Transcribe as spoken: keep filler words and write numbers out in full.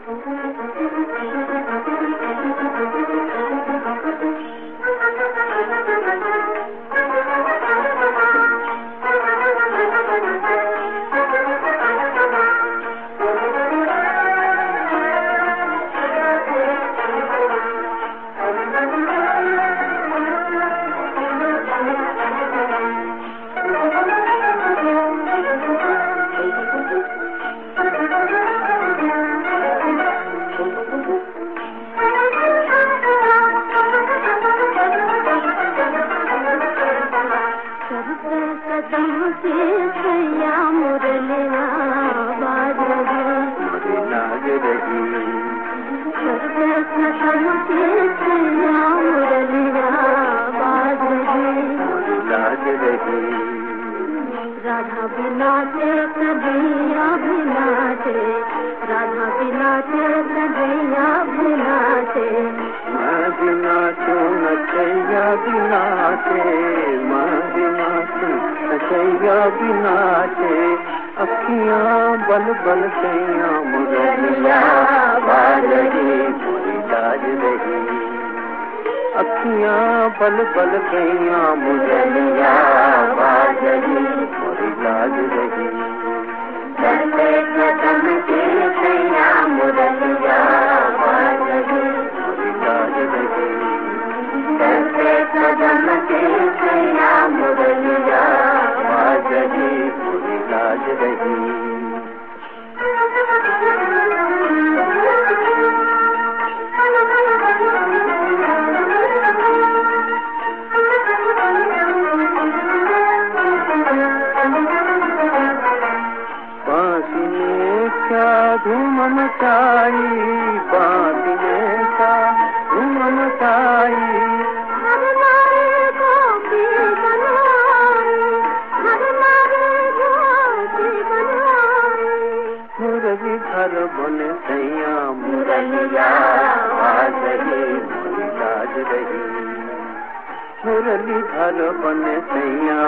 राधा बिना ते कन्हैया बिना ते, राधा बिना ते कन्हैया बिना ते, मैं बिना तू नचैया बिना ते, मैं बिना तू नचैया बिना ते, अखियाँ बल बल गईया मुरलिया बाज रही पूरी लाज रही, अखियाँ बल बल गईया मुरलिया बाज रही पूरी लाज रही। चलते कदम के गईया मुरलिया बाज रही पूरी लाज रही, चलते कदम के गईया मुरलिया बाज रही पूरी लाज रही। बांसी ने क्या धूम मचाई, बांसी ने क्या धूम मचाई, हर नारे गोपी बनाई, हर नारे गोपी बनाई, मुरली घर बने सैया मुरलिया बाज रही पूरी लाज रही, मुरली घर बने सैया